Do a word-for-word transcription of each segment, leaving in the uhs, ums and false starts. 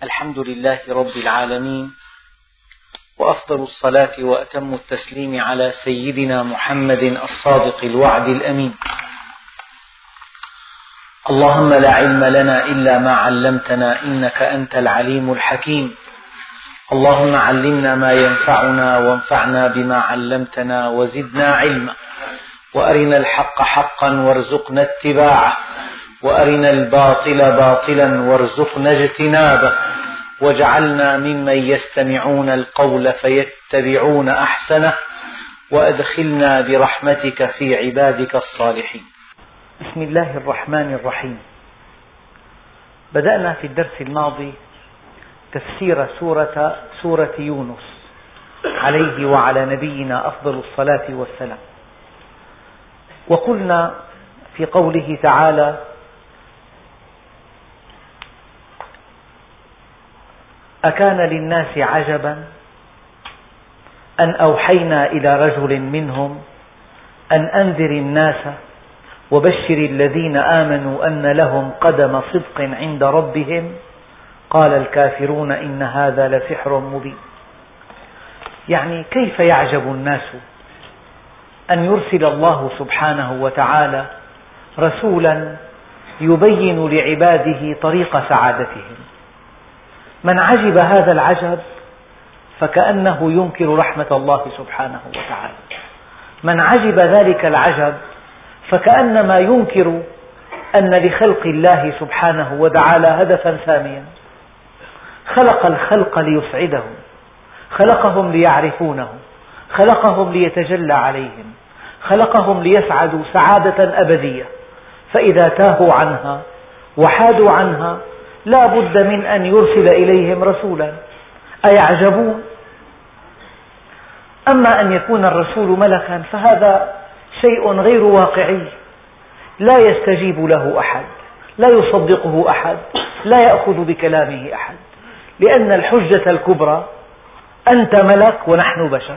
الحمد لله رب العالمين، وأفضل الصلاة وأتم التسليم على سيدنا محمد الصادق الوعد الأمين. اللهم لا علم لنا إلا ما علمتنا إنك أنت العليم الحكيم. اللهم علمنا ما ينفعنا وانفعنا بما علمتنا وزدنا علما، وأرنا الحق حقا وارزقنا اتباعه، وأرنا الباطل باطلا وارزقنا اجتنابه، واجعلنا ممن يستمعون القول فيتبعون أحسنه، وأدخلنا برحمتك في عبادك الصالحين. بسم الله الرحمن الرحيم. بدأنا في الدرس الماضي تفسير سورة, سورة يونس عليه وعلى نبينا أفضل الصلاة والسلام، وقلنا في قوله تعالى: أكان للناس عجبا أن أوحينا إلى رجل منهم أن أنذر الناس وبشر الذين آمنوا أن لهم قدم صدق عند ربهم قال الكافرون إن هذا لسحر مبين. يعني كيف يعجب الناس أن يرسل الله سبحانه وتعالى رسولا يبين لعباده طريق سعادتهم. من عجب هذا العجب فكأنه ينكر رحمة الله سبحانه وتعالى. من عجب ذلك العجب فكأنما ينكر أن لخلق الله سبحانه وتعالى هدفا ساميا. خلق الخلق ليسعدهم، خلقهم ليعرفونه، خلقهم ليتجلى عليهم، خلقهم ليسعدوا سعادة أبدية، فإذا تاهوا عنها وحادوا عنها لا بد من أن يرسل إليهم رسولا. أيعجبون؟ أما أن يكون الرسول ملكا فهذا شيء غير واقعي، لا يستجيب له أحد، لا يصدقه أحد، لا يأخذ بكلامه أحد، لأن الحجة الكبرى أنت ملك ونحن بشر،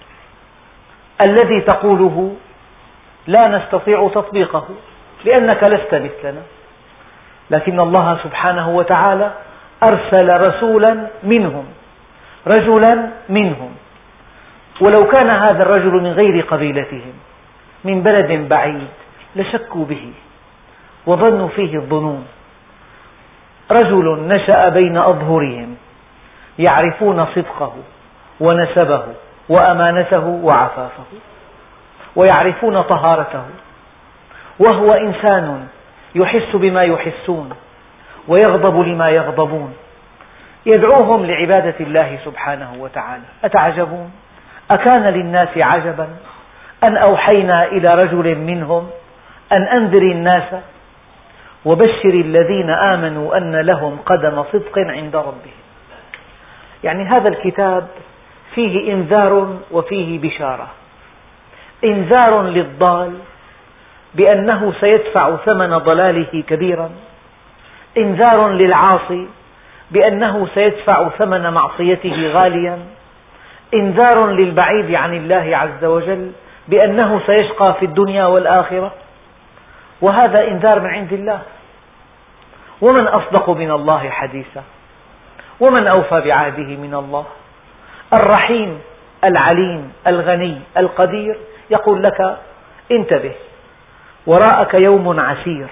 الذي تقوله لا نستطيع تطبيقه لأنك لست مثلنا. لكن الله سبحانه وتعالى أرسل رسولا منهم، رجلا منهم، ولو كان هذا الرجل من غير قبيلتهم من بلد بعيد لشكوا به وظنوا فيه الظنون. رجل نشأ بين أظهرهم يعرفون صدقه ونسبه وأمانته وعفافه، ويعرفون طهارته، وهو إنسان يحس بما يحسون ويغضب لما يغضبون، يدعوهم لعبادة الله سبحانه وتعالى. أتعجبون؟ أكان للناس عجبا أن أوحينا إلى رجل منهم أن أنذر الناس وبشر الذين آمنوا أن لهم قدم صدق عند ربهم. يعني هذا الكتاب فيه إنذار وفيه بشارة. إنذار للضال بأنه سيدفع ثمن ضلاله كبيرا، إنذار للعاصي بأنه سيدفع ثمن معصيته غاليا، إنذار للبعيد عن الله عز وجل بأنه سيشقى في الدنيا والآخرة، وهذا إنذار من عند الله. ومن أصدق من الله حديثا، ومن أوفى بعهده من الله. الرحيم العليم الغني القدير يقول لك انتبه، وراءك يوم عسير،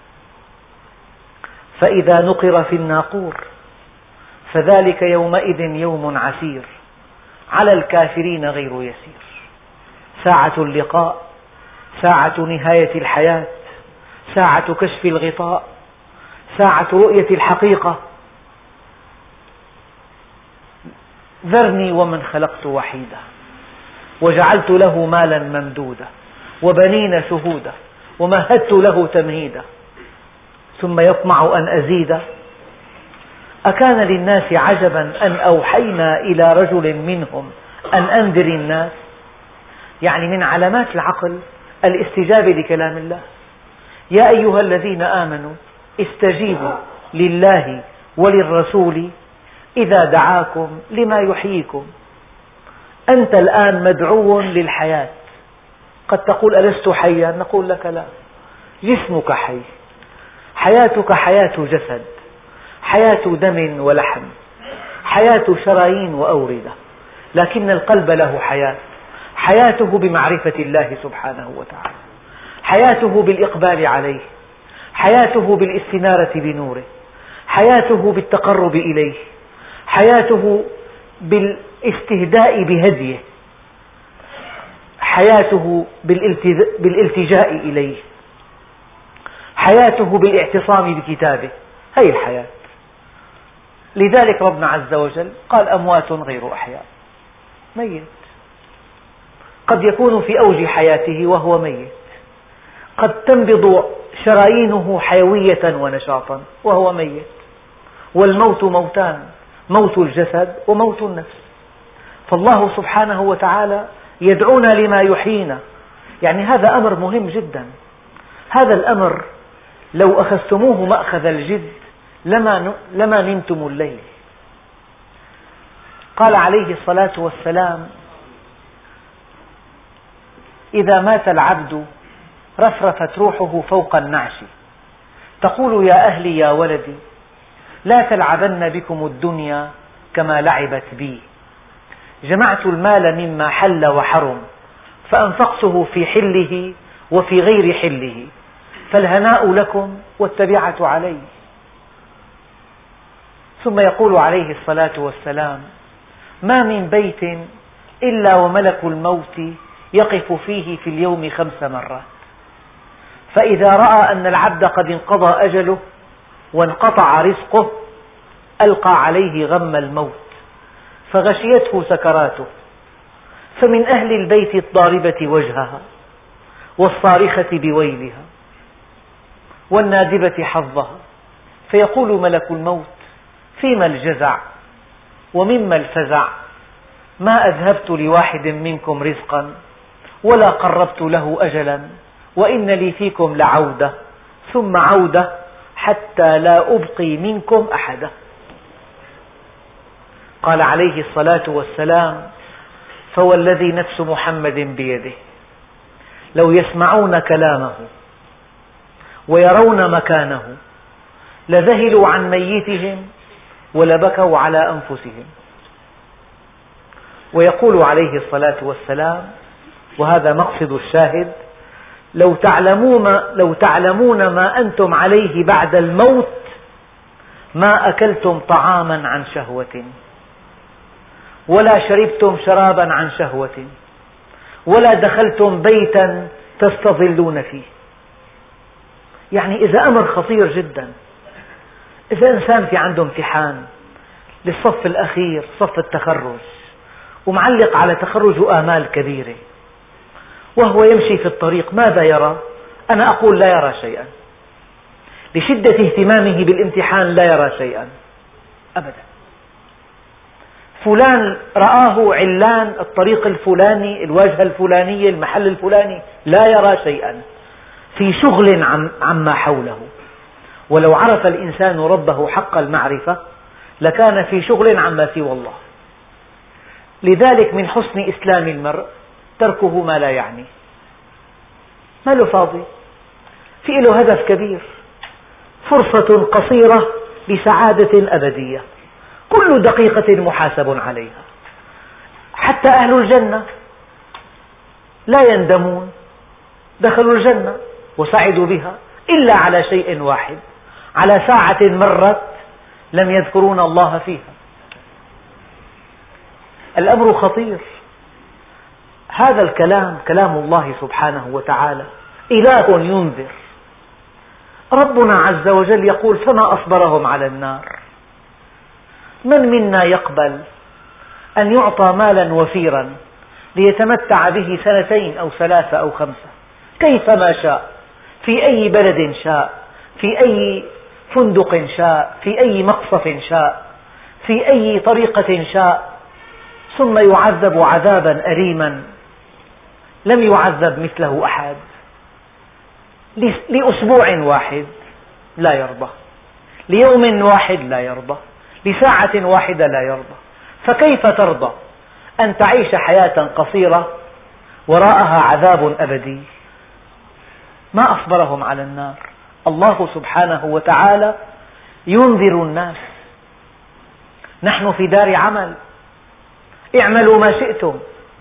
فإذا نقر في الناقور فذلك يومئذ يوم عسير على الكافرين غير يسير. ساعة اللقاء، ساعة نهاية الحياة، ساعة كشف الغطاء، ساعة رؤية الحقيقة. ذرني ومن خلقت وحيدا وجعلت له مالا ممدودا وبنين شهودا ومهدت له تمهيدا ثم يطمع أن أزيد. أكان للناس عجبا أن أوحينا إلى رجل منهم أن أنذر الناس. يعني من علامات العقل الاستجابة لكلام الله. يا أيها الذين آمنوا استجيبوا لله وللرسول إذا دعاكم لما يحييكم. أنت الآن مدعو للحياة. قد تقول ألست حيا؟ نقول لك لا، جسمك حي، حياتك حياة جسد، حياة دم ولحم، حياة شرايين وأوردة، لكن القلب له حياة، حياته بمعرفة الله سبحانه وتعالى، حياته بالإقبال عليه، حياته بالاستنارة بنوره، حياته بالتقرب إليه، حياته بالاستهداء بهديه، حياته بالالتجاء إليه، حياته بالاعتصام بكتابه. هذه الحياة. لذلك ربنا عز وجل قال أموات غير أحياء، ميت، قد يكون في أوج حياته وهو ميت، قد تنبض شرايينه حيوية ونشاطا وهو ميت، والموت موتان، موت الجسد وموت النفس. فالله سبحانه وتعالى يدعونا لما يحيينا، يعني هذا أمر مهم جدا. هذا الأمر لو أخذتموه مأخذ الجد لما, لما نمتم الليل. قال عليه الصلاة والسلام: إذا مات العبد رفرفت روحه فوق النعش تقول يا أهلي يا ولدي لا تلعبن بكم الدنيا كما لعبت بي، جمعت المال مما حل وحرم فأنفقته في حله وفي غير حله، فالهناء لكم والتبعة علي. ثم يقول عليه الصلاة والسلام: ما من بيت إلا وملك الموت يقف فيه في اليوم خمس مرات، فإذا رأى أن العبد قد انقضى أجله وانقطع رزقه ألقى عليه غم الموت فغشيته سكراته، فمن أهل البيت الضاربة وجهها والصارخة بويلها والنادبة حظها، فيقول ملك الموت: فيما الجزع ومما الفزع؟ ما أذهبت لواحد منكم رزقا ولا قربت له أجلا، وإن لي فيكم لعودة ثم عودة حتى لا أبقي منكم أحدا. قال عليه الصلاة والسلام: فوالذي نفس محمد بيده لو يسمعون كلامه ويرون مكانه لذهلوا عن ميتهم ولبكوا على أنفسهم. ويقول عليه الصلاة والسلام، وهذا مقصد الشاهد: لو تعلمون, لو تعلمون ما أنتم عليه بعد الموت ما أكلتم طعاما عن شهوة ولا شربتم شرابا عن شهوة ولا دخلتم بيتا تستظلون فيه. يعني إذا أمر خطير جدا، إذا إنسان في عنده امتحان للصف الأخير صف التخرج ومعلق على تخرجه آمال كبيرة، وهو يمشي في الطريق ماذا يرى؟ أنا أقول لا يرى شيئا، لشدة اهتمامه بالامتحان لا يرى شيئا أبدا. فلان رآه علان الطريق الفلاني، الواجهة الفلانية، المحل الفلاني، لا يرى شيئا، في شغل عما حوله. ولو عرف الإنسان ربه حق المعرفة لكان في شغل عما سوى الله. لذلك من حسن إسلام المرء تركه ما لا يعني، ما له فاضي، في له هدف كبير، فرصة قصيرة لسعادة أبدية، كل دقيقة محاسب عليها. حتى أهل الجنة لا يندمون، دخلوا الجنة وسعدوا بها إلا على شيء واحد، على ساعة مرت لم يذكرون الله فيها. الأمر خطير. هذا الكلام كلام الله سبحانه وتعالى، إله ينذر. ربنا عز وجل يقول: فما أصبرهم على النار. من منا يقبل أن يعطى مالا وفيرا ليتمتع به سنتين أو ثلاثة أو خمسة كيفما شاء، في أي بلد شاء، في أي فندق شاء، في أي مقصف شاء، في أي طريقة شاء، ثم يعذب عذابا أليما لم يعذب مثله أحد، لأسبوع واحد لا يرضى، ليوم واحد لا يرضى، لساعة واحدة لا يرضى. فكيف ترضى أن تعيش حياة قصيرة وراءها عذاب أبدي؟ ما أصبرهم على النار. الله سبحانه وتعالى ينذر الناس. نحن في دار عمل، اعملوا ما شئتم،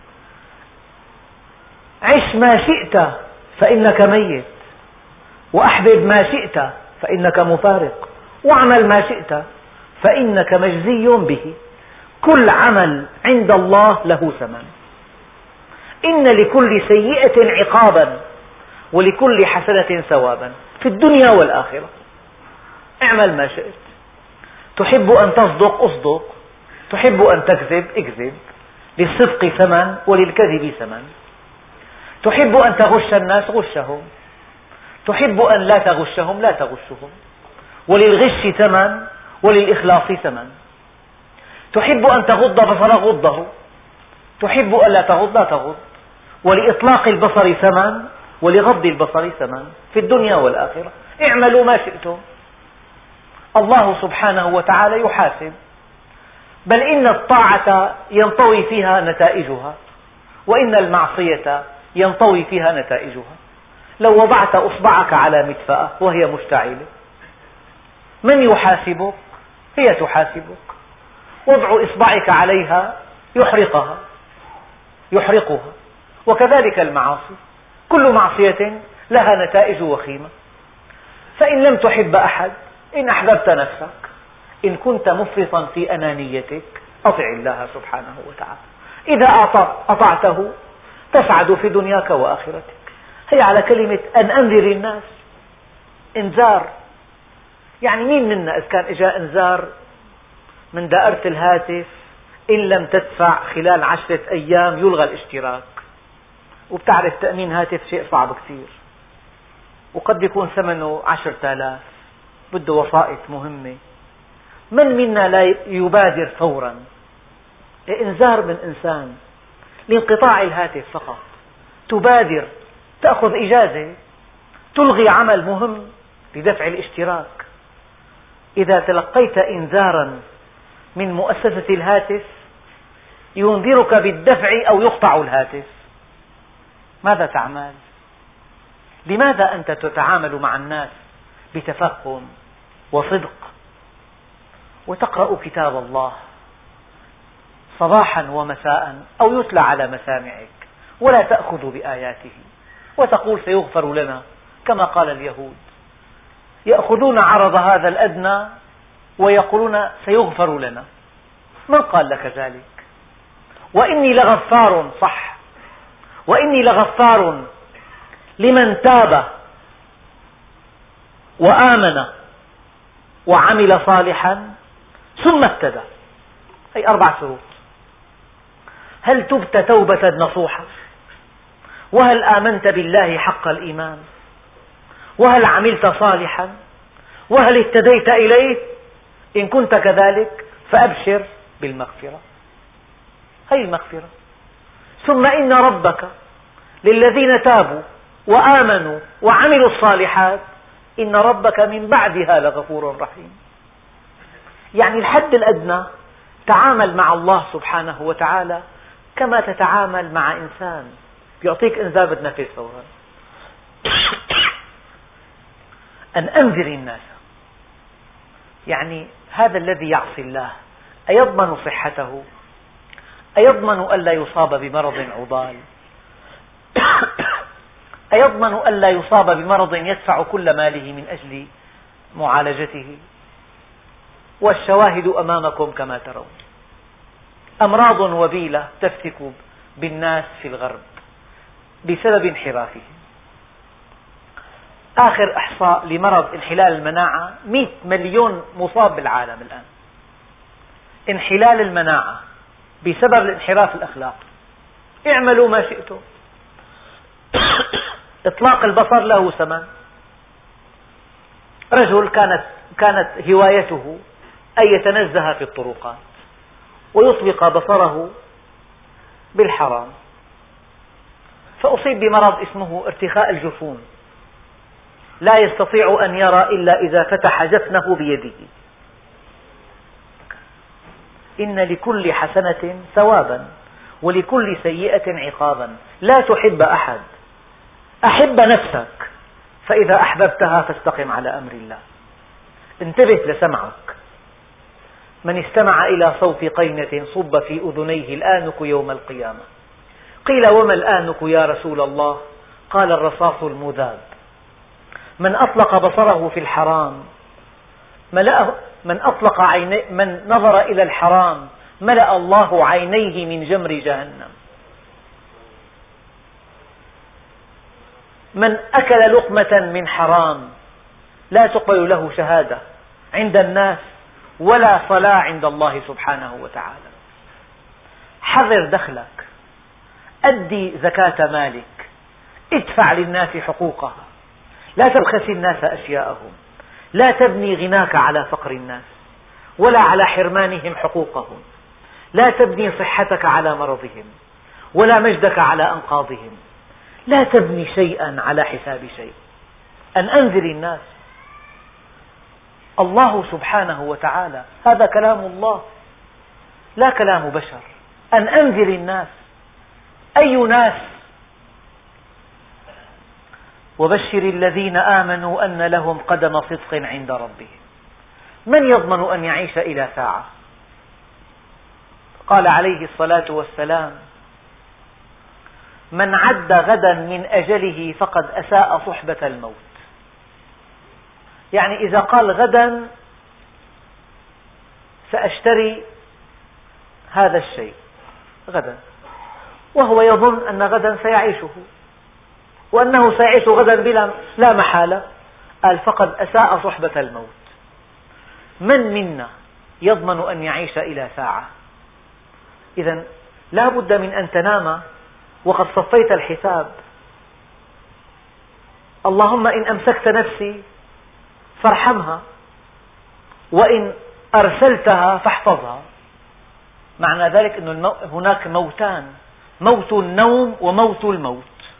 عش ما شئت فإنك ميت، وأحبب ما شئت فإنك مفارق، واعمل ما شئت فإنك مجزي به. كل عمل عند الله له ثمن. إن لكل سيئة عقابا ولكل حسنة ثوابا في الدنيا والآخرة. اعمل ما شئت. تحب أن تصدق أصدق، تحب أن تكذب اكذب، للصدق ثمن وللكذب ثمن. تحب أن تغش الناس غشهم، تحب أن لا تغشهم لا تغشهم، وللغش ثمن وللإخلاص ثمن. تحب أن تغض بصرك غضه، تحب أن لا تغض لا تغض، ولإطلاق البصر ثمن ولغض البصر ثمن في الدنيا والآخرة. اعملوا ما شئتم. الله سبحانه وتعالى يحاسب، بل إن الطاعة ينطوي فيها نتائجها، وإن المعصية ينطوي فيها نتائجها. لو وضعت أصبعك على مدفأة وهي مشتعلة، من يحاسبك؟ هي تحاسبك. وضع إصبعك عليها يحرقها يحرقها. وكذلك المعاصي، كل معصية لها نتائج وخيمة. فإن لم تحب أحد، إن أحببت نفسك، إن كنت مفرطا في أنانيتك، أطع الله سبحانه وتعالى. إذا أطعته تسعد في دنياك وآخرتك. هي على كلمة أن أنذر الناس، إنذار. يعني مين منا إذا كان إجا إنذار من دائرة الهاتف إن لم تدفع خلال عشرة أيام يلغى الاشتراك؟ وبتعرف تأمين هاتف شيء صعب كثير، وقد يكون ثمنه عشرة آلاف، بده وسائط مهمة. من منا لا يبادر فورا؟ إنذار من إنسان لانقطاع الهاتف فقط، تبادر، تأخذ إجازة، تلغي عمل مهم لدفع الاشتراك. إذا تلقيت إنذارا من مؤسسة الهاتف ينذرك بالدفع أو يقطع الهاتف، ماذا تعمل؟ لماذا أنت تتعامل مع الناس بتفهم وصدق وتقرأ كتاب الله صباحا ومساء أو يتلى على مسامعك ولا تأخذ بآياته وتقول سيغفر لنا كما قال اليهود؟ يأخذون عرض هذا الأدنى ويقولون سيغفر لنا. من قال لك ذلك؟ وإني لغفار، صح، وإني لغفار لمن تاب وآمن وعمل صالحا ثم اهتدى. أي أربع شروط. هل تبت توبة نصوحة؟ وهل آمنت بالله حق الإيمان؟ وهل عملت صالحا؟ وهل اهتديت إليه؟ إن كنت كذلك فأبشر بالمغفرة. هذه المغفرة. ثم إن ربك للذين تابوا وآمنوا وعملوا الصالحات إن ربك من بعدها لغفور رحيم. يعني الحد الأدنى تعامل مع الله سبحانه وتعالى كما تتعامل مع إنسان يعطيك إنذار بتنفذ فورا. أن أنذر الناس، يعني هذا الذي يعصي الله أيضمن صحته؟ أيضمن ألا يصاب بمرض عضال؟ أيضمن ألا يصاب بمرض يدفع كل ماله من أجل معالجته؟ والشواهد أمامكم كما ترون. أمراض وبيلة تفتك بالناس في الغرب بسبب انحرافهم. آخر إحصاء لمرض انحلال المناعة مئة مليون مصاب بالعالم الآن. انحلال المناعة بسبب الانحراف الأخلاقي. اعملوا ما شئتم. إطلاق البصر له ثمن. رجل كانت كانت هوايته أن يتنزه في الطرقات ويطلق بصره بالحرام، فأصيب بمرض اسمه ارتخاء الجفون، لا يستطيع أن يرى إلا إذا فتح جفنه بيده. إن لكل حسنة ثوابا ولكل سيئة عقابا. لا تحب أحد، أحب نفسك، فإذا أحببتها فاستقم على أمر الله. انتبه لسمعك. من استمع إلى صوت قينة صب في أذنيه الآنك يوم القيامة. قيل وما الآنك يا رسول الله؟ قال الرصاص المذاب. من أطلق بصره في الحرام ملأ من أطلق عيني من نظر إلى الحرام ملأ الله عينيه من جمر جهنم. من أكل لقمة من حرام لا تقبل له شهادة عند الناس ولا صلاة عند الله سبحانه وتعالى. حذر دخلك، أدي زكاة مالك، ادفع للناس حقوقها، لا تبخس الناس أشياءهم، لا تبني غناك على فقر الناس ولا على حرمانهم حقوقهم، لا تبني صحتك على مرضهم ولا مجدك على أنقاضهم، لا تبني شيئا على حساب شيء. أن أنذر الناس. الله سبحانه وتعالى، هذا كلام الله لا كلام بشر. أن أنذر الناس. أي ناس؟ وبشر الذين آمنوا أن لهم قدم صدق عند ربهم. من يضمن أن يعيش إلى ساعة؟ قال عليه الصلاة والسلام: من عد غدا من أجله فقد أساء صحبة الموت. يعني إذا قال غدا سأشتري هذا الشيء غدا، وهو يظن أن غدا سيعيشه وأنه سيعيش غدا بلا لا محالة، قال فقد أساء صحبة الموت. من منا يضمن أن يعيش إلى ساعة؟ إذن لا بد من أن تنام وقد صفيت الحساب. اللهم إن أمسكت نفسي فارحمها، وإن أرسلتها فاحفظها. معنى ذلك أن هناك موتان: موت النوم وموت الموت.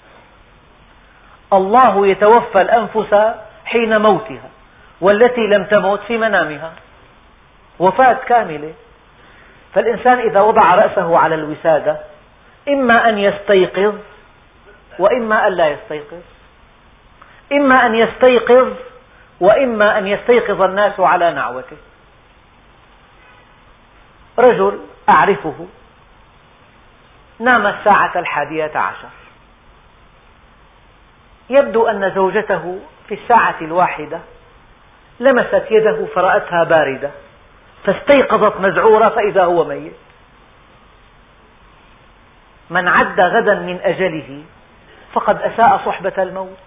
الله يتوفى الأنفس حين موتها، والتي لم تمت في منامها، وفاة كاملة. فالإنسان إذا وضع رأسه على الوسادة إما أن يستيقظ وإما أن لا يستيقظ، إما أن يستيقظ وإما أن يستيقظ الناس على نعوته. رجل أعرفه نام الساعة الحادية عشر، يبدو أن زوجته في الساعة الواحدة لمست يده فرأتها باردة فاستيقظت مذعورة فإذا هو ميت. من عد غدا من أجله فقد أساء صحبة الموت.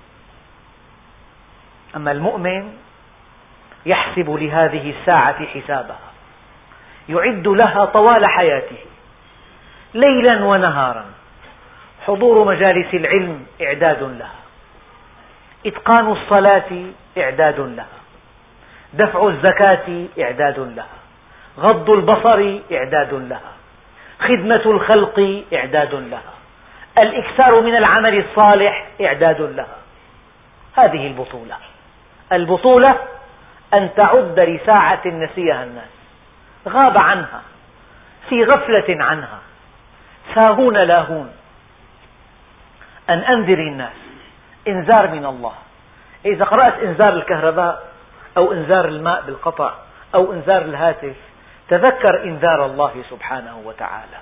أما المؤمن يحسب لهذه الساعة حسابها، يعد لها طوال حياته ليلا ونهارا. حضور مجالس العلم إعداد لها، إتقان الصلاة إعداد لها، دفع الزكاة إعداد لها، غض البصر إعداد لها، خدمة الخلق إعداد لها، الإكثار من العمل الصالح إعداد لها. هذه البطولة. البطولة أن تعد لساعة نسيها الناس، غاب عنها، في غفلة عنها، ساهون لاهون. أن أنذر الناس، إنذار من الله. إذا قرأت إنذار الكهرباء أو إنذار الماء بالقطع أو إنذار الهاتف، تذكر إنذار الله سبحانه وتعالى.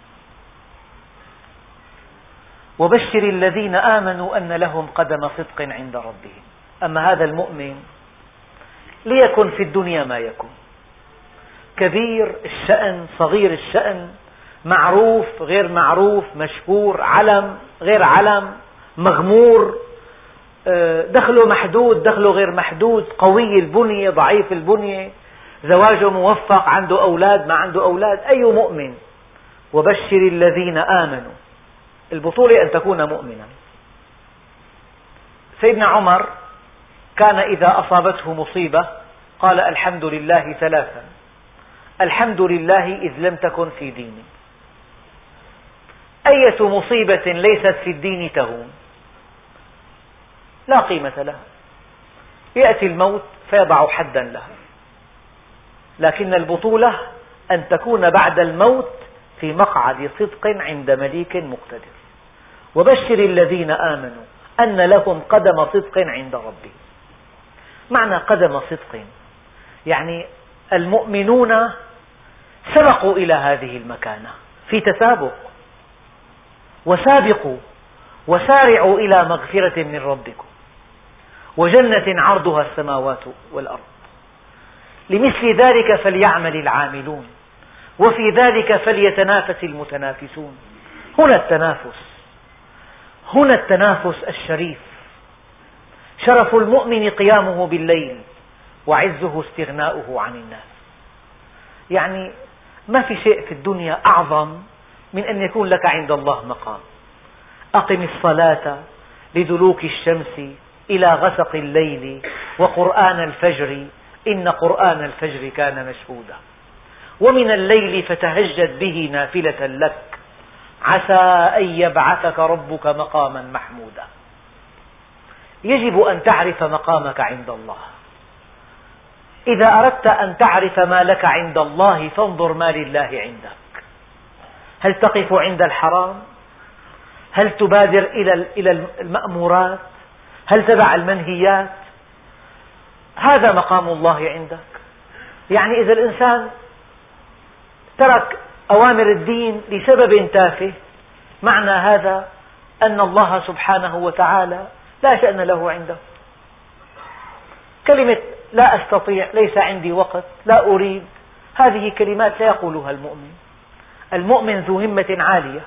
وبشر الذين آمنوا أن لهم قدم صدق عند ربهم. أما هذا المؤمن ليكن في الدنيا ما يكون، كبير الشأن صغير الشأن، معروف غير معروف، مشهور علم غير علم، مغمور دخله محدود دخله غير محدود، قوي البنية ضعيف البنية، زواجه موفق، عنده أولاد ما عنده أولاد، أي مؤمن. وبشر الذين آمنوا. البطولة أن تكون مؤمنا. سيدنا عمر كان إذا أصابته مصيبة قال الحمد لله ثلاثا: الحمد لله إذ لم تكن في ديني. أية مصيبة ليست في الدين تهون، لا قيمة لها. يأتي الموت فيضع حدا لها، لكن البطولة أن تكون بعد الموت في مقعد صدق عند مليك مقتدر. وبشر الذين آمنوا أن لهم قدم صدق عند ربهم. معنى قدم صدق يعني المؤمنون سبقوا إلى هذه المكانة في تسابق، وسابقوا وسارعوا إلى مغفرة من ربكم وجنة عرضها السماوات والأرض، لمثل ذلك فليعمل العاملون وفي ذلك فليتنافس المتنافسون. هنا التنافس، هنا التنافس الشريف. شرف المؤمن قيامه بالليل وعزه استغناؤه عن الناس. يعني ما في شيء في الدنيا أعظم من أن يكون لك عند الله مقام. أقم الصلاة لدلوك الشمس إلى غسق الليل وقرآن الفجر إن قرآن الفجر كان مشهودا ومن الليل فتهجد به نافلة لك عسى أن يبعثك ربك مقاما محمودا. يجب أن تعرف مقامك عند الله. إذا أردت أن تعرف ما لك عند الله فانظر ما لله عندك. هل تقف عند الحرام؟ هل تبادر إلى المأمورات؟ هل تدع المنهيات؟ هذا مقام الله عندك. يعني إذا الإنسان ترك أوامر الدين لسبب تافه، معنى هذا أن الله سبحانه وتعالى لا شأن له عنده. كلمة لا أستطيع، ليس عندي وقت، لا أريد، هذه كلمات لا يقولها المؤمن. المؤمن ذو همة عالية.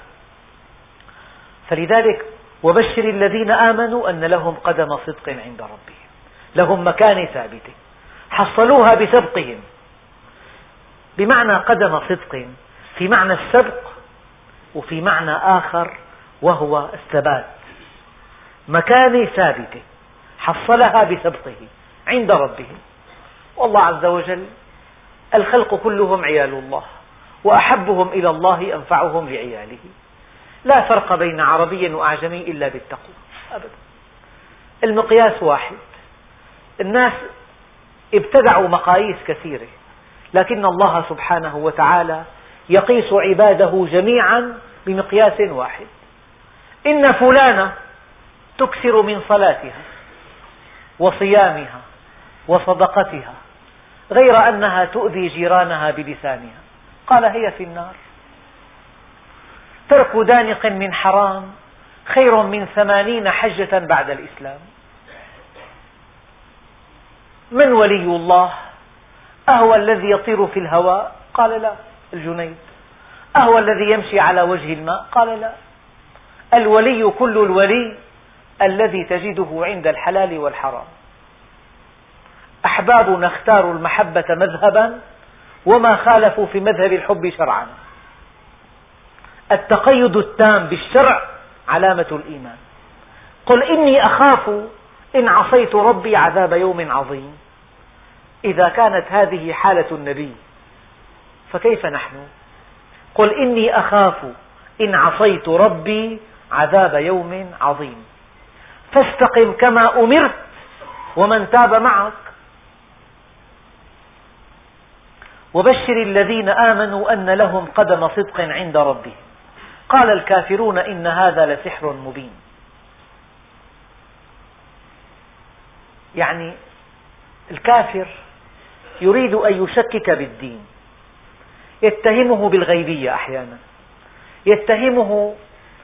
فلذلك وبشر الذين آمنوا أن لهم قدم صدق عند ربهم، لهم مكانة ثابتة حصلوها بسبقهم. بمعنى قدم صدق في معنى السبق، وفي معنى آخر وهو الثبات. مكانة ثابتة حصلها بسبقه عند ربهم. والله عز وجل الخلق كلهم عيال الله، وأحبهم إلى الله أنفعهم لعياله. لا فرق بين عربي وأعجمي إلا بالتقوى أبدا. المقياس واحد. الناس ابتدعوا مقاييس كثيرة، لكن الله سبحانه وتعالى يقيس عباده جميعا بمقياس واحد. إن فلانة تكثر من صلاتها وصيامها وصدقتها غير أنها تؤذي جيرانها بلسانها، قال هي في النار. ترك دانق من حرام خير من ثمانين حجة بعد الإسلام. من ولي الله؟ أهو الذي يطير في الهواء؟ قال لا. الجنيد. أهو الذي يمشي على وجه الماء؟ قال لا. الولي كل الولي الذي تجده عند الحلال والحرام. أحبابنا اختاروا المحبة مذهبا وما خالفوا في مذهب الحب شرعا. التقيد التام بالشرع علامة الإيمان. قل إني أخاف إن عصيت ربي عذاب يوم عظيم. إذا كانت هذه حالة النبي فكيف نحن؟ قل إني أخاف إن عصيت ربي عذاب يوم عظيم فاستقم كما أمرت ومن تاب معك. وبشر الذين آمنوا أن لهم قدم صدق عند ربهم. قال الكافرون إن هذا لسحر مبين. يعني الكافر يريد أن يشكك بالدين، يتهمه بالغيبية أحيانا، يتهمه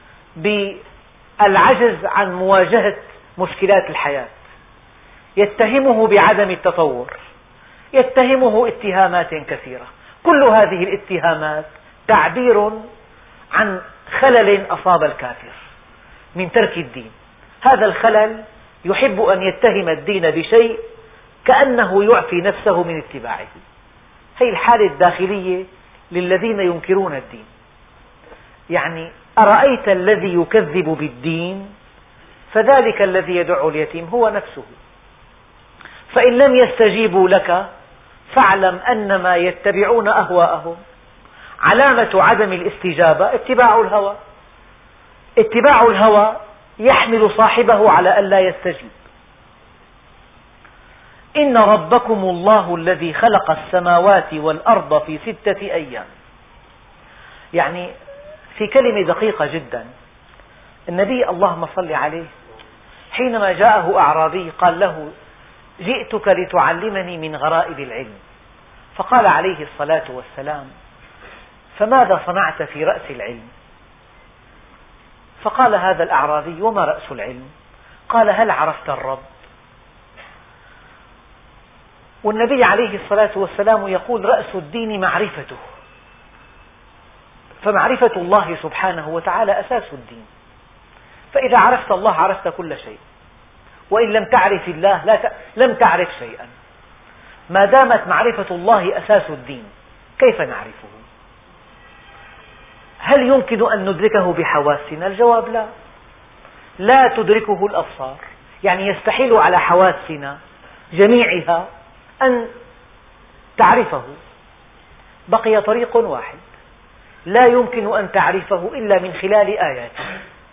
بالعجز عن مواجهة مشكلات الحياة، يتهمه بعدم التطور، يتهمه اتهامات كثيرة. كل هذه الاتهامات تعبير عن خلل أصاب الكافر من ترك الدين. هذا الخلل يحب أن يتهم الدين بشيء كأنه يعفي نفسه من اتباعه. هذه الحالة الداخلية للذين ينكرون الدين. يعني أرأيت الذي يكذب بالدين فذلك الذي يدع اليتيم هو نفسه. فإن لم يستجيبوا لك فاعلم أنما يتبعون أهواءهم. علامة عدم الاستجابة اتباع الهوى. اتباع الهوى يحمل صاحبه على أن لا يستجيب. إن ربكم الله الذي خلق السماوات والأرض في ستة أيام. يعني في كلمة دقيقة جدا. النبي اللهم صل عليه حينما جاءه أعرابي قال له جئتك لتعلمني من غرائب العلم. فقال عليه الصلاة والسلام: فماذا صنعت في رأس العلم؟ فقال هذا الأعرابي: وما رأس العلم؟ قال: هل عرفت الرب؟ والنبي عليه الصلاة والسلام يقول: رأس الدين معرفته، فمعرفة الله سبحانه وتعالى أساس الدين. فإذا عرفت الله عرفت كل شيء، وإن لم تعرف الله لا ت... لم تعرف شيئا. ما دامت معرفة الله أساس الدين كيف نعرفه؟ هل يمكن أن ندركه بحواسنا؟ الجواب لا، لا تدركه الأبصار، يعني يستحيل على حواسنا جميعها أن تعرفه. بقي طريق واحد لا يمكن أن تعرفه إلا من خلال آياته.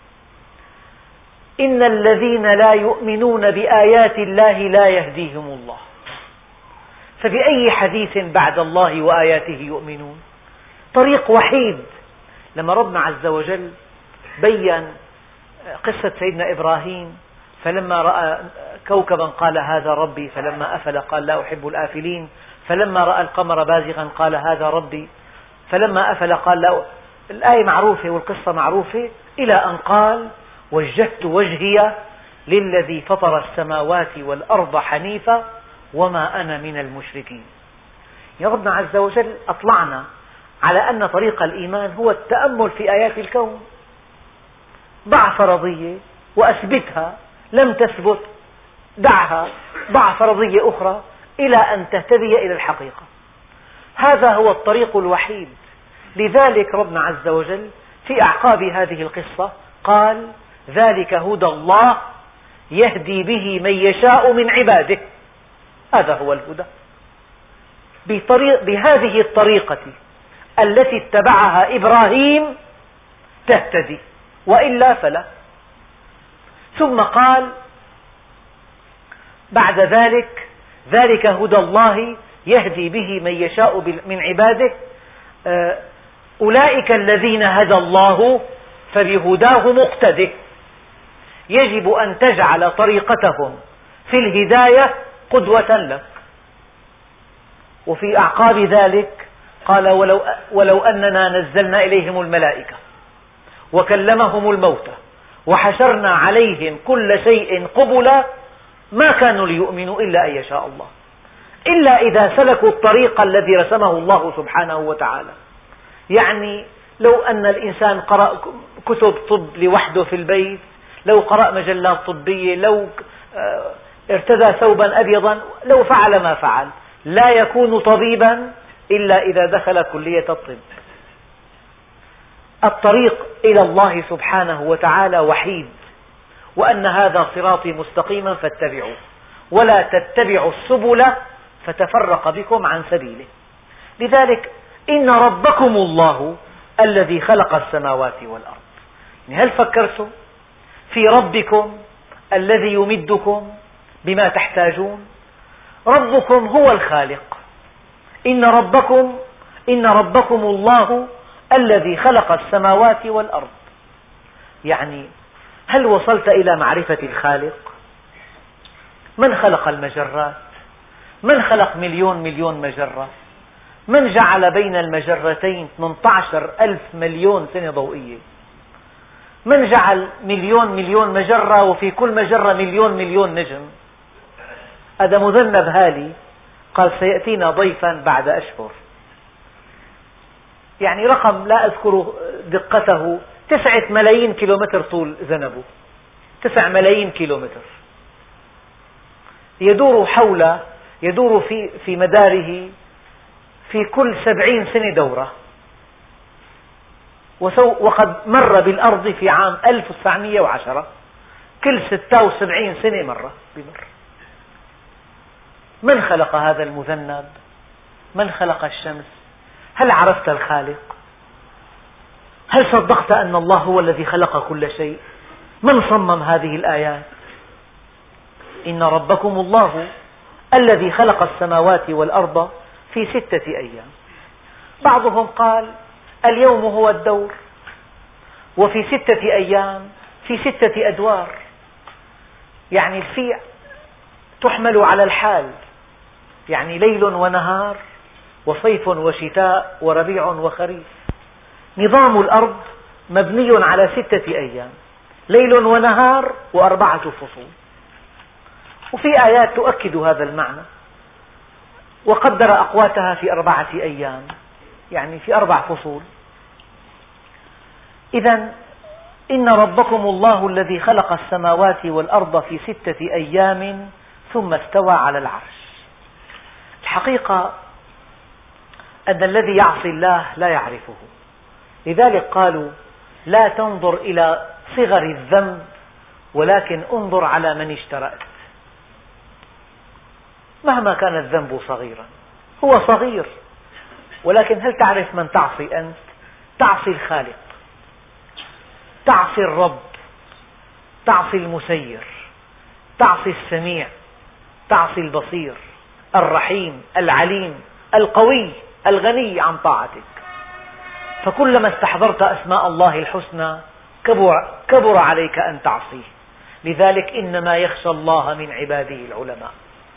إن الذين لا يؤمنون بآيات الله لا يهديهم الله، فبأي حديث بعد الله وآياته يؤمنون؟ طريق وحيد. لما ربنا عز وجل بيّن قصة سيدنا إبراهيم، فلما رأى كوكبا قال هذا ربي، فلما أفل قال لا أحب الآفلين، فلما رأى القمر بازغا قال هذا ربي، فلما أفل قال لا. الآية معروفة والقصة معروفة، إلى أن قال: وجهت وجهي للذي فطر السماوات والأرض حنيفا وما أنا من المشركين. يا ربنا عز وجل أطلعنا على أن طريق الإيمان هو التأمل في آيات الكون. ضع فرضية وأثبتها، لم تثبت دعها، ضع فرضية أخرى إلى أن تهتدي إلى الحقيقة. هذا هو الطريق الوحيد. لذلك ربنا عز وجل في أعقاب هذه القصة قال: ذلك هدى الله يهدي به من يشاء من عباده. هذا هو الهدى. بطريق بهذه الطريقة التي اتبعها إبراهيم تهتدي، وإلا فلا. ثم قال بعد ذلك: ذلك هدى الله يهدي به من يشاء من عباده، أولئك الذين هدى الله فبهداه مقتده. يجب أن تجعل طريقتهم في الهداية قدوة لك. وفي أعقاب ذلك قال: ولو, ولو أننا نزلنا إليهم الملائكة وكلمهم الموتى وحشرنا عليهم كل شيء قبلا ما كانوا ليؤمنوا إلا أن يشاء الله، إلا إذا سلكوا الطريق الذي رسمه الله سبحانه وتعالى. يعني لو أن الإنسان قرأ كتب طب لوحده في البيت، لو قرأ مجلات طبية، لو ارتدى ثوبا أبيضا، لو فعل ما فعل، لا يكون طبيبا إلا إذا دخل كلية الطب. الطريق إلى الله سبحانه وتعالى وحيد، وأن هذا صراطي مستقيما فاتبعوه ولا تتبعوا السبل فتفرق بكم عن سبيله. لذلك إن ربكم الله الذي خلق السماوات والأرض. يعني هل فكرتم في ربكم الذي يمدكم بما تحتاجون؟ ربكم هو الخالق. إن ربكم إن ربكم الله الذي خلق السماوات والأرض. يعني هل وصلت إلى معرفة الخالق؟ من خلق المجرات؟ من خلق مليون مليون مجرة؟ من جعل بين المجرتين ثمانية عشر ألف مليون سنة ضوئية؟ من جعل مليون مليون مجرة وفي كل مجرة مليون مليون نجم؟ هذا مذنب هالي قال سيأتينا ضيفا بعد أشهر، يعني رقم لا أذكر دقته، تسعة ملايين كيلومتر طول ذنبه، تسع ملايين كيلومتر، يدور حول يدور في في مداره في كل سبعين سنة دورة، وقد مر بالأرض في عام ألف وتسعمئة وعشرة، كل ستة وسبعين سنة مرة بمر. من خلق هذا المذنب؟ من خلق الشمس؟ هل عرفت الخالق؟ هل صدقت أن الله هو الذي خلق كل شيء؟ من صمم هذه الآيات؟ إن ربكم الله الذي خلق السماوات والأرض في ستة أيام. بعضهم قال اليوم هو الدور، وفي ستة أيام في ستة أدوار، يعني في تحمل على الحال، يعني ليل ونهار وصيف وشتاء وربيع وخريف. نظام الأرض مبني على ستة أيام، ليل ونهار وأربعة فصول، وفي آيات تؤكد هذا المعنى، وقدر أقواتها في أربعة أيام، يعني في أربع فصول. إذن إن ربكم الله الذي خلق السماوات والأرض في ستة أيام ثم استوى على العرش. الحقيقة أن الذي يعصي الله لا يعرفه، لذلك قالوا لا تنظر إلى صغر الذنب ولكن انظر على من اشترأت. مهما كان الذنب صغيرا هو صغير، ولكن هل تعرف من تعصي أنت؟ تعصي الخالق، تعصي الرب، تعصي المسير، تعصي السميع، تعصي البصير، الرحيم، العليم، القوي، الغني عن طاعتك. فكلما استحضرت أسماء الله الحسنى كبر, كبر عليك أن تعصيه. لذلك إنما يخشى الله من عباده العلماء.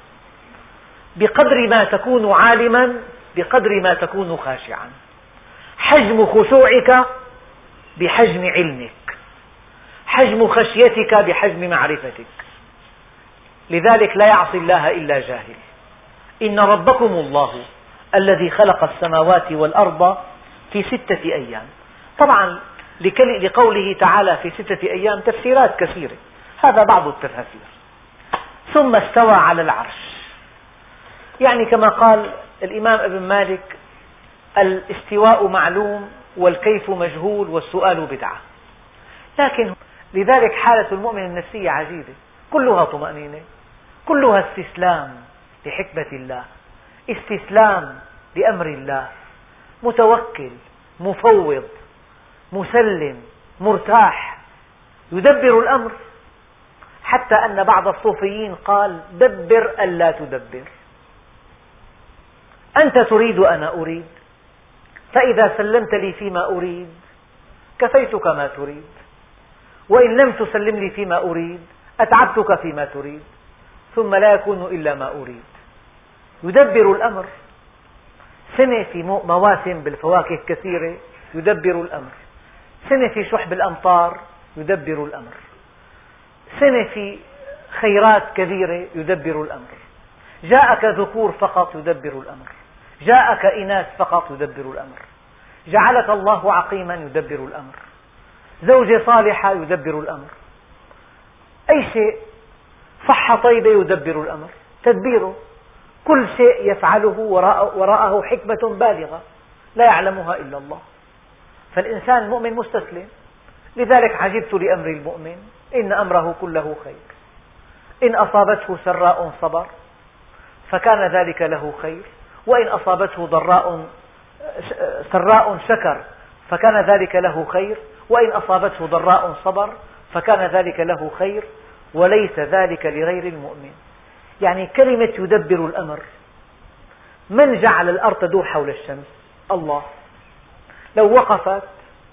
بقدر ما تكون عالما بقدر ما تكون خاشعا. حجم خشوعك بحجم علمك، حجم خشيتك بحجم معرفتك. لذلك لا يعصي الله إلا جاهل. إن ربكم الله الذي خلق السماوات والأرض في ستة أيام. طبعا لقوله تعالى في ستة أيام تفسيرات كثيرة، هذا بعض التفاسير. ثم استوى على العرش، يعني كما قال الإمام ابن مالك: الاستواء معلوم والكيف مجهول والسؤال بدعة. لكن لذلك حالة المؤمن النفسية عجيبة، كلها طمأنينة، كلها استسلام لحكمة الله، استسلام لأمر الله، متوكل، مفوض، مسلم، مرتاح، يدبر الأمر. حتى أن بعض الصوفيين قال: دبر ألا تدبر، أنت تريد أنا أريد، فإذا سلمت لي فيما أريد كفيتك ما تريد، وإن لم تسلم لي فيما أريد أتعبتك فيما تريد، ثم لا يكون إلا ما أريد. يدبر الأمر. سنة في مواسم بالفواكه كثيرة يدبر الأمر، سنة في شح الأمطار يدبر الأمر، سنة في خيرات كبيرة يدبر الأمر. جاءك ذكور فقط يدبر الأمر، جاءك إناث فقط يدبر الأمر، جعلك الله عقيما يدبر الأمر، زوجة صالحة يدبر الأمر، أي شيء، صحة طيبة يدبر الأمر. تدبيره كل شيء يفعله وراءه حكمة بالغة لا يعلمها إلا الله. فالإنسان المؤمن مستسلم. لذلك عجبت لأمر المؤمن، إن أمره كله خير، إن أصابته سراء صبر فكان ذلك له خير، وإن أصابته ضراء سراء شكر فكان ذلك له خير، وإن أصابته ضراء صبر فكان ذلك له خير، وليس ذلك لغير المؤمن. يعني كلمة يدبر الأمر، من جعل الأرض تدور حول الشمس؟ الله. لو وقفت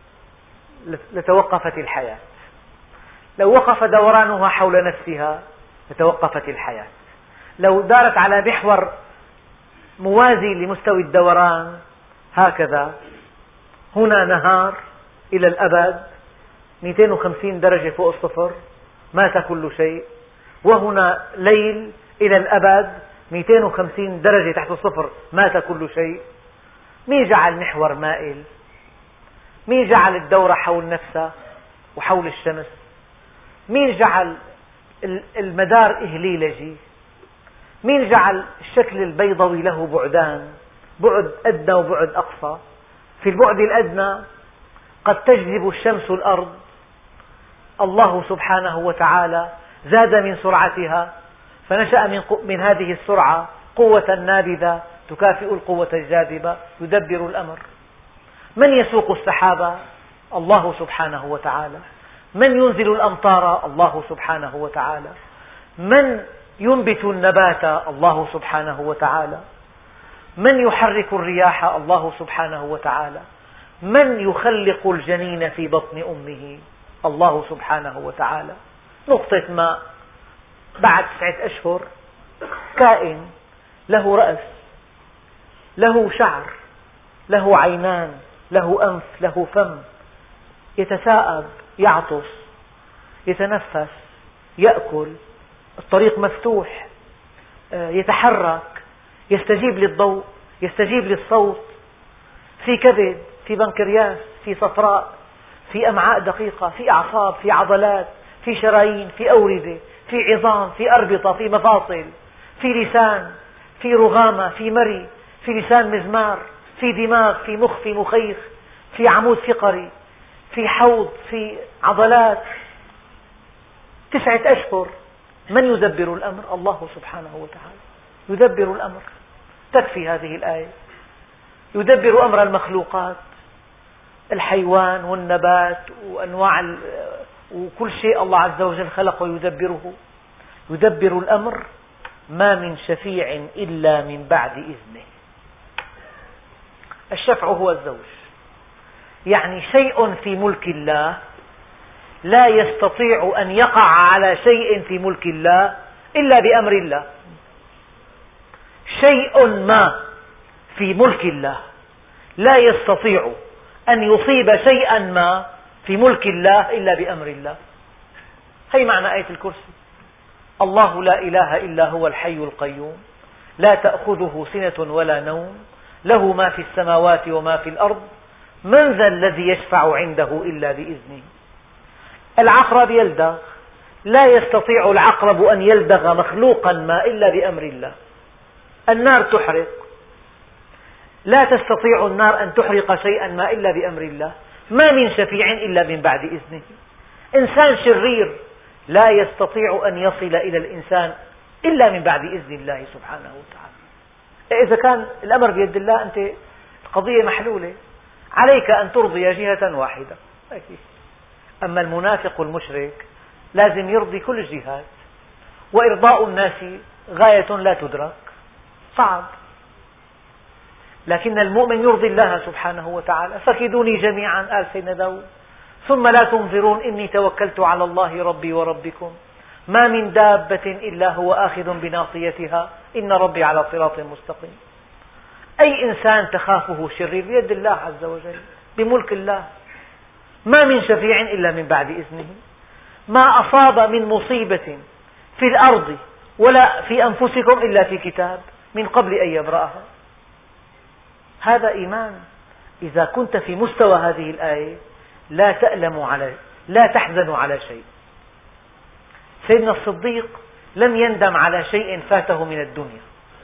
لتوقفت الحياة، لو وقف دورانها حول نفسها لتوقفت الحياة، لو دارت على محور موازي لمستوى الدوران هكذا، هنا نهار إلى الأبد مئتين وخمسين درجة فوق الصفر مات كل شيء، وهنا ليل إلى الأبد مئتين وخمسين درجة تحت الصفر مات كل شيء. مين جعل محور مائل؟ مين جعل الدورة حول نفسها وحول الشمس؟ مين جعل المدار إهليلجي؟ مين جعل الشكل البيضوي له بعدان، بعد أدنى وبعد أقصى؟ في البعد الأدنى قد تجذب الشمس الأرض، الله سبحانه وتعالى زاد من سرعتها فنشأ من هذه السرعة قوة نابذة تكافئ القوة الجاذبة، يدبر الأمر. من يسوق السحابة؟ الله سبحانه وتعالى. من ينزل الأمطار؟ الله سبحانه وتعالى. من ينبت النبات؟ الله سبحانه وتعالى. من يحرك الرياح؟ الله سبحانه وتعالى. من يخلق الجنين في بطن أمه؟ الله سبحانه وتعالى. نقطة ماء بعد تسعة أشهر كائن له رأس، له شعر، له عينان، له أنف، له فم، يتثاءب، يعطس، يتنفس، يأكل، الطريق مفتوح، يتحرك، يستجيب للضوء، يستجيب للصوت، في كبد، في بنكرياس، في صفراء، في أمعاء دقيقة، في أعصاب، في عضلات، في شرايين، في أوردة، في عظام، في أربطة، في مفاصل، في لسان، في رغامة، في مري، في لسان مزمار، في دماغ، في مخ، في مخيخ، في عمود فقري، في حوض، في عضلات. تسعة أشهر. من يدبر الأمر؟ الله سبحانه وتعالى يدبر الأمر. تكفي هذه الآية. يدبر أمر المخلوقات، الحيوان والنبات وأنواع وكل شيء الله عز وجل خلقه ويدبره. يدبر الأمر. ما من شفيع إلا من بعد إذنه. الشفع هو الزوج، يعني شيء في ملك الله لا يستطيع أن يقع على شيء في ملك الله إلا بأمر الله. شيء ما في ملك الله لا يستطيع أن يصيب شيئا ما في ملك الله إلا بأمر الله. هي معنى آية الكرسي. الله لا إله إلا هو الحي القيوم لا تأخذه سنة ولا نوم له ما في السماوات وما في الأرض من ذا الذي يشفع عنده إلا بإذنه. العقرب يلدغ، لا يستطيع العقرب أن يلدغ مخلوقا ما إلا بأمر الله. النار تحرق، لا تستطيع النار أن تحرق شيئا ما إلا بأمر الله. ما من شفيع إلا من بعد إذنه. إنسان شرير لا يستطيع أن يصل إلى الإنسان إلا من بعد إذن الله سبحانه وتعالى. إذا كان الأمر بيد الله أنت القضية محلولة، عليك أن ترضي جهة واحدة. أما المنافق والمشرك لازم يرضي كل الجهات، وإرضاء الناس غاية لا تدرك، صعب. لكن المؤمن يرضي الله سبحانه وتعالى. فكيدوني جميعا قال سيدنا داود ثم لا تنظرون إني توكلت على الله ربي وربكم ما من دابة إلا هو آخذ بناصيتها إن ربي على صراط مستقيم. أي إنسان تخافه شرير بيد الله عز وجل، بملك الله. ما من شفيع إلا من بعد إذنه. ما أصاب من مصيبة في الأرض ولا في أنفسكم إلا في كتاب من قبل أن يبرأها. هذا إيمان. إذا كنت في مستوى هذه الآية لا تألم على لا تحزن على شيء. سيدنا الصديق لم يندم على شيء فاته من الدنيا.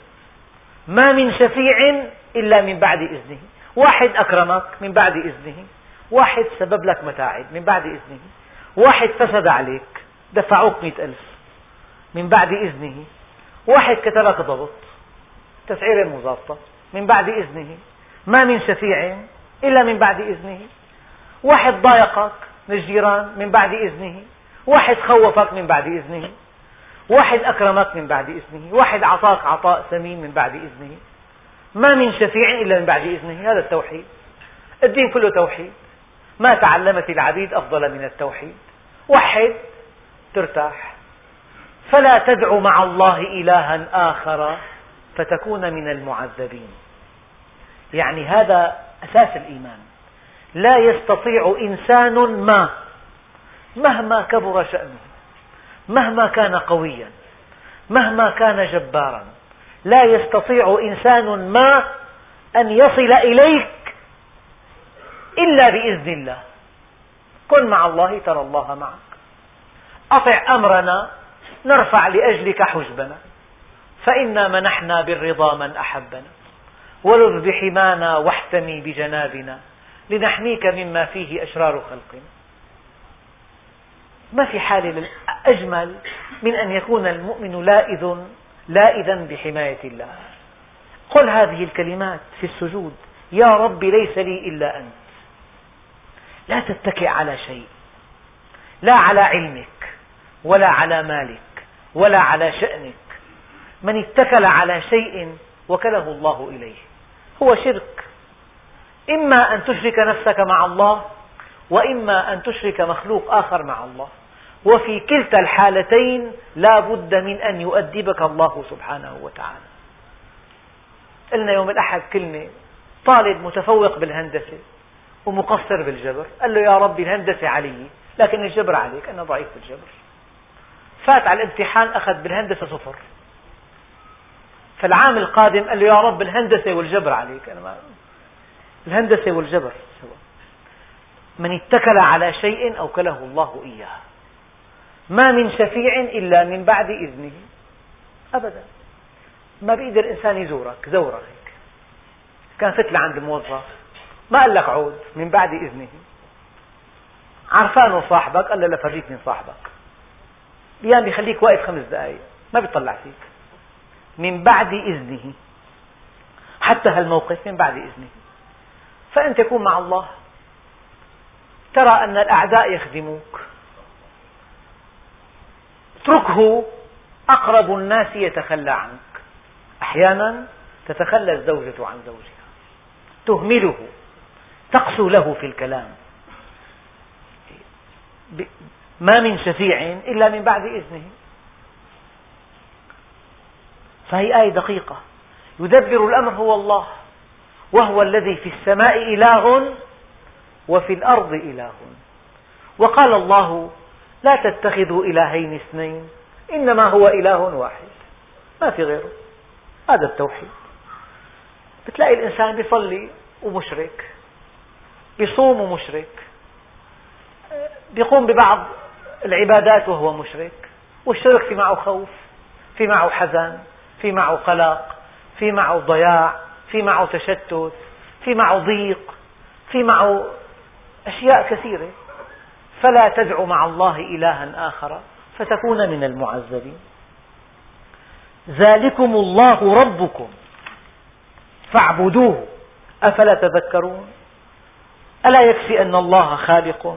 ما من شفيع إلا من بعد إذنه. واحد أكرمك من بعد إذنه، واحد سبب لك متاعب من بعد إذنه، واحد فسد عليك دفعوك مئة ألف من بعد إذنه، واحد كتبك ضبط تسعيرة مضابطة من بعد إذنه. ما من شفيع إلا من بعد إذنه. واحد ضايقك من الجيران من بعد إذنه، واحد خوفك من بعد إذنه، واحد أكرمك من بعد إذنه، واحد أعطاك عطاء ثمين من بعد إذنه. ما من شفيع إلا من بعد إذنه. هذا التوحيد. الدين كله توحيد. ما تعلمت العبيد أفضل من التوحيد. وحد ترتاح. فلا تدع مع الله إلها آخر فتكون من المعذبين. يعني هذا أساس الإيمان. لا يستطيع إنسان ما مهما كبر شأنه، مهما كان قويا، مهما كان جبارا، لا يستطيع إنسان ما أن يصل إليك إلا بإذن الله. كن مع الله ترى الله معك. أطع أمرنا نرفع لأجلك حجبنا فإنا منحنا بالرضا من أحبنا ولذ بحمانا واحتمي بجنابنا لنحميك مما فيه أشرار خلقنا. ما في حال أجمل من أن يكون المؤمن لائذ لائذا بحماية الله. قل هذه الكلمات في السجود: يا رب ليس لي إلا أنت. لا تتكئ على شيء، لا على علمك ولا على مالك ولا على شأنك. من اتكل على شيء وكله الله إليه. هو شرك. إما أن تشرك نفسك مع الله، وإما أن تشرك مخلوق آخر مع الله. وفي كلتا الحالتين لا بد من أن يؤدبك الله سبحانه وتعالى. قلنا يوم الأحد كلمة، طالب متفوق بالهندسة ومقصر بالجبر، قال له يا ربي الهندسة علي لكن الجبر عليك، أنا ضعيف بالجبر. فات على الامتحان أخذ بالهندسة صفر، فالعام القادم قال له يا رب الهندسة والجبر عليك، أنا ما الهندسة والجبر سوا. من اتكل على شيء أوكله الله إياه، ما من شفيع إلا من بعد إذنه، أبدا ما بيقدر إنسان يزورك زورك هيك، كان فت لعند الموظف ما قال لك عود، من بعد إذنه. عرفانه صاحبك قال له لا فرجيك من صاحبك، بيان بيخليك واقف خمس دقائق ما بيطلع فيك، من بعد إذنه. حتى هالموقف من بعد إذنه. فأنت تكون مع الله ترى أن الأعداء يخدموك، اتركه أقرب الناس يتخلى عنك. أحيانا تتخلى الزوجة عن زوجها، تهمله، تقسو له في الكلام، ما من شفيع إلا من بعد إذنه. فهي آية دقيقة. يدبر الأمر هو الله، وهو الذي في السماء إله وفي الأرض إله. وقال الله لا تتخذوا إلهين اثنين إنما هو إله واحد، ما في غيره. هذا التوحيد. بتلاقي الإنسان بيصلي ومشرك، بيصوم ومشرك، بيقوم ببعض العبادات وهو مشرك، والشرك في معه خوف، في معه حزن، في معه قلق، في معه ضياع، في معه تشتت، في معه ضيق، في معه أشياء كثيرة. فلا تدع مع الله إلها آخر فتكون من المعذبين. ذلكم الله ربكم فاعبدوه أفلا تذكرون. ألا يكفي أن الله خالق؟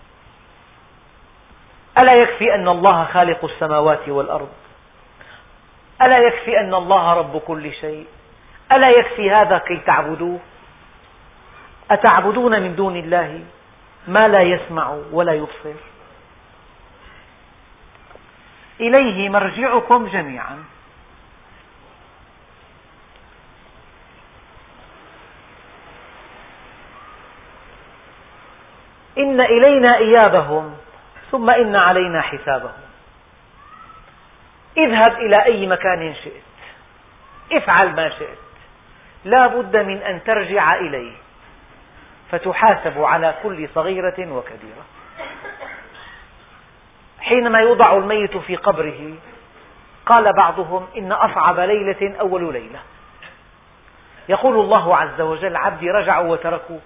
ألا يكفي أن الله خالق السماوات والأرض؟ ألا يكفي أن الله رب كل شيء؟ ألا يكفي هذا كي تعبدوه؟ أتعبدون من دون الله ما لا يسمع ولا يبصر؟ إليه مرجعكم جميعا. إن إلينا إيابهم ثم إن علينا حسابهم. اذهب إلى أي مكان شئت، افعل ما شئت، لا بد من أن ترجع إليه فتحاسب على كل صغيرة وكبيرة. حينما يوضع الميت في قبره قال بعضهم إن أصعب ليلة أول ليلة. يقول الله عز وجل عبدي رجعوا وتركوك،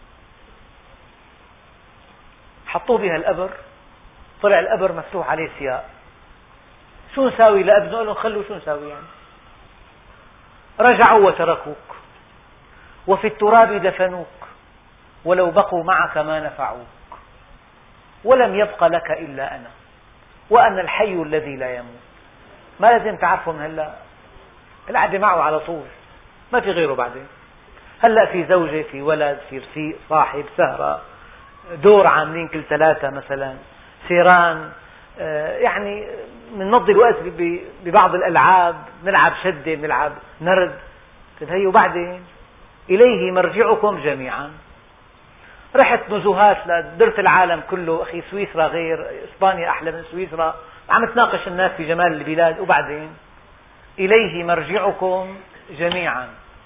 حطوه بها القبر، طلع القبر مفتوح عليه سياق، شو نساوي لابنه؟ قال لهم خلوا شو نساوي يعني. رجعوا وتركوك وفي التراب دفنوك ولو بقوا معك ما نفعوك ولم يبق لك إلا أنا وأنا الحي الذي لا يموت. ما لازم تعرفه من هلا، القعدة معه على طول، ما في غيره بعدين. هلا في زوجة، في ولد، في رفيق، صاحب، سهرة، دور عاملين كل ثلاثة مثلا، سيران، يعني بنمضي الوقت ببعض الألعاب، نلعب شدة، نلعب نرد، هي وبعدين إليه مرجعكم جميعا. رحت نزهات لدرت العالم كله، أخي سويسرا غير، إسبانيا أحلى من سويسرا، عم تناقش الناس في جمال البلاد، وبعدين إليه مرجعكم جميعا.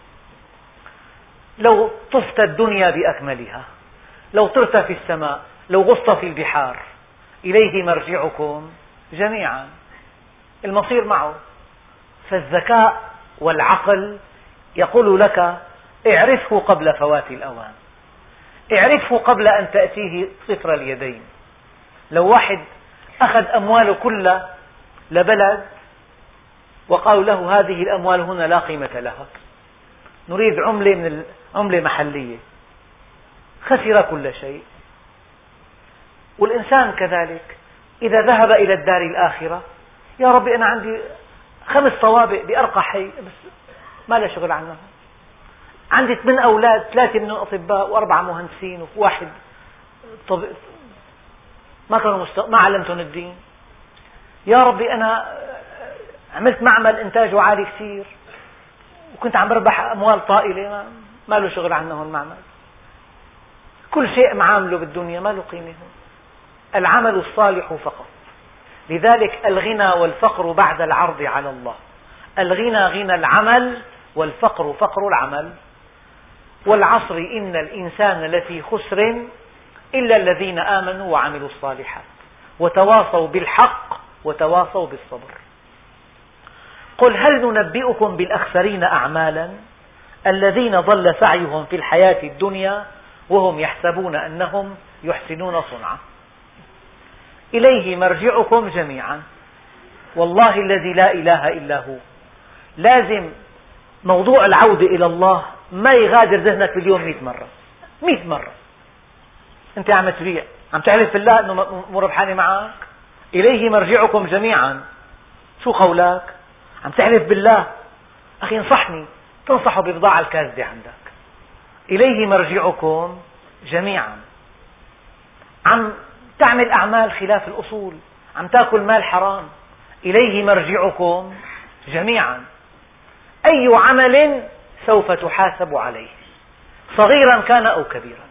لو طفت الدنيا بأكملها، لو طرت في السماء، لو غصت في البحار، إليه مرجعكم جميعا، المصير معه. فالذكاء والعقل يقول لك اعرفه قبل فوات الأوان، اعرفه قبل أن تأتيه صفر اليدين. لو واحد أخذ أمواله كلها لبلد وقالوا له هذه الأموال هنا لا قيمة لها، نريد عملة من عملة محلية، خسر كل شيء. والإنسان كذلك إذا ذهب إلى الدار الآخرة، يا ربي أنا عندي خمس طوابق بأرقى حي بس ما لا شغل عنها، عندي ثمان أولاد، ثلاثة منهم أطباء وأربعة مهندسين وواحد طب... ما كانوا مست... ما علمتهم الدين. يا ربي أنا عملت معمل إنتاجه عالي كثير وكنت عم بربح أموال طائلة، ما, ما له شغل عنه المعمل. كل شيء معامله بالدنيا ما له قيمة. العمل الصالح فقط. لذلك الغنى والفقر بعد العرض على الله. الغنى غنى العمل والفقر فقر العمل. والعصر إن الإنسان لفي خسر إلا الذين آمنوا وعملوا الصالحات وتواصوا بالحق وتواصوا بالصبر. قل هل ننبئكم بالأخسرين أعمالا الذين ضل سعيهم في الحياة الدنيا وهم يحسبون أنهم يحسنون صنعا إليه مرجعكم جميعا. والله الذي لا إله إلا هو لازم موضوع العودة إلى الله ما يغادر ذهنك في اليوم مئة مرة. مئة مرة أنت عم تبيع، عم تحلف بالله أنه مو ربحانة معك. إليه مرجعكم جميعا، شو قولك؟ عم تحلف بالله. أخي انصحني، تنصحه ببضاعة الكاذبة عندك. إليه مرجعكم جميعا. عم تعمل أعمال خلاف الأصول، عم تأكل مال حرام. إليه مرجعكم جميعا. أي عمل سوف تحاسب عليه صغيرا كان أو كبيرا.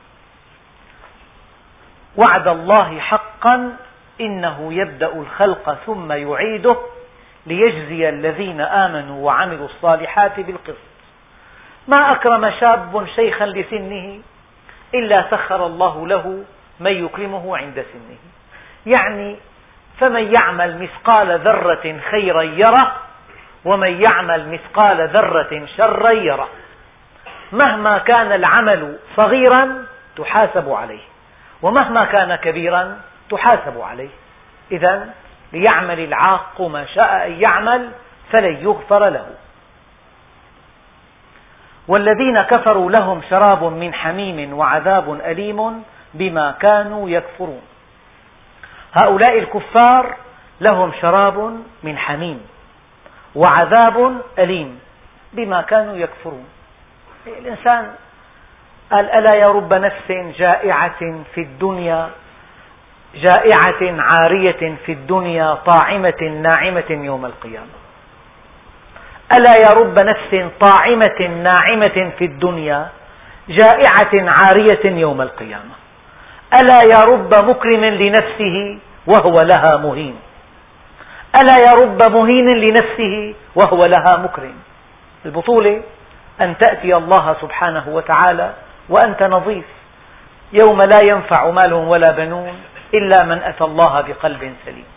وعد الله حقا إنه يبدأ الخلق ثم يعيده ليجزي الذين آمنوا وعملوا الصالحات بالقسط. ما أكرم شاب شيخا لسنه إلا سخر الله له من يكرمه عند سنه. يعني فمن يعمل مثقال ذرة خيرا يره ومن يعمل مثقال ذرة شرا يره. مهما كان العمل صغيرا تحاسب عليه، ومهما كان كبيرا تحاسب عليه. إذن ليعمل العاق ما شاء أن يعمل فلن يغفر له. والذين كفروا لهم شراب من حميم وعذاب أليم بما كانوا يكفرون. هؤلاء الكفار لهم شراب من حميم وعذاب أليم بما كانوا يكفرون. الإنسان قال ألا يا رب نفس جائعة في الدنيا جائعة عارية في الدنيا طاعمة ناعمة يوم القيامة. ألا يا رب نفس طاعمة ناعمة في الدنيا جائعة عارية يوم القيامة. ألا يا رب مكرم لنفسه وهو لها مهين. ألا يا رب مهين لنفسه وهو لها مكرم. البطولة أن تأتي الله سبحانه وتعالى وأنت نظيف، يوم لا ينفع مال ولا بنون إلا من أتى الله بقلب سليم.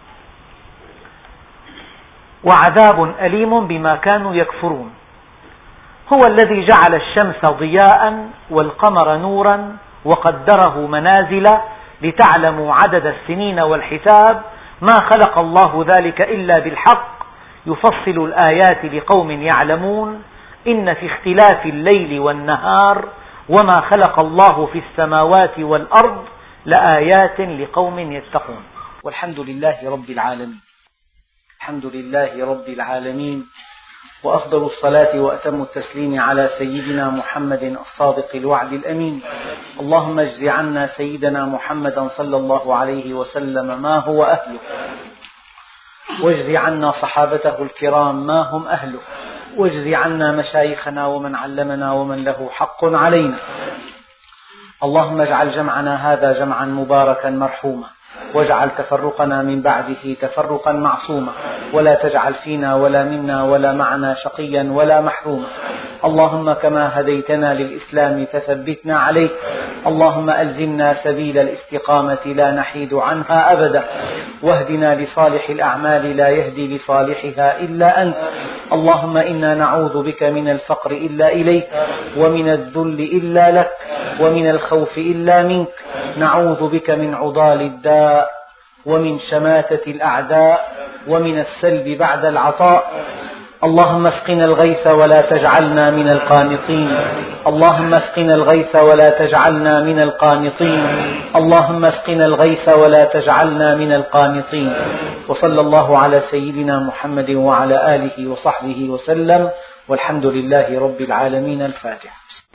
وعذاب أليم بما كانوا يكفرون. هو الذي جعل الشمس ضياء والقمر نورا وقدره منازل لتعلموا عدد السنين والحساب ما خلق الله ذلك إلا بالحق يفصل الآيات لقوم يعلمون إن في اختلاف الليل والنهار وما خلق الله في السماوات والأرض لآيات لقوم يتقون. والحمد لله رب العالمين. الحمد لله رب العالمين، وأفضل الصلاة وأتم التسليم على سيدنا محمد الصادق الوعد الأمين. اللهم اجز عنا سيدنا محمدا صلى الله عليه وسلم ما هو أهله، واجز عنا صحابته الكرام ما هم أهله، واجز عنا مشايخنا ومن علمنا ومن له حق علينا. اللهم اجعل جمعنا هذا جمعا مباركا مرحوما، واجعل تفرقنا من بعده تفرقا معصوما، ولا تجعل فينا ولا منا ولا معنا شقيا ولا محروما. اللهم كما هديتنا للإسلام فثبتنا عليه. اللهم ألزمنا سبيل الاستقامة لا نحيد عنها أبدا، واهدنا لصالح الأعمال لا يهدي لصالحها إلا أنت. اللهم إنا نعوذ بك من الفقر إلا إليك، ومن الذل إلا لك، ومن الخوف إلا منك. نعوذ بك من عضال الداء، ومن شماتة الأعداء، ومن السلب بعد العطاء. اللهم اسقنا الغيث ولا تجعلنا من القانطين. اللهم اسقنا الغيث ولا تجعلنا من القانطين. اللهم اسقنا الغيث ولا تجعلنا من القانطين. وصلى الله على سيدنا محمد وعلى آله وصحبه وسلم، والحمد لله رب العالمين. الفاتحة.